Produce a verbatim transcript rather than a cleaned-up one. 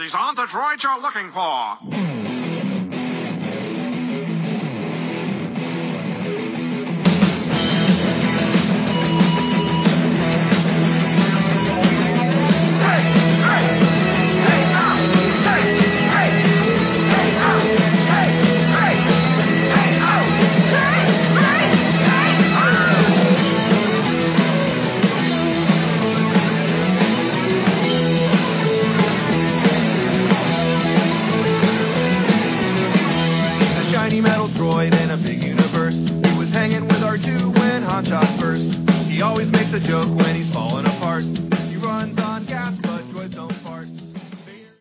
These aren't the droids you're looking for. In a big universe, he was hanging with R two when Han shot first. He always makes a joke when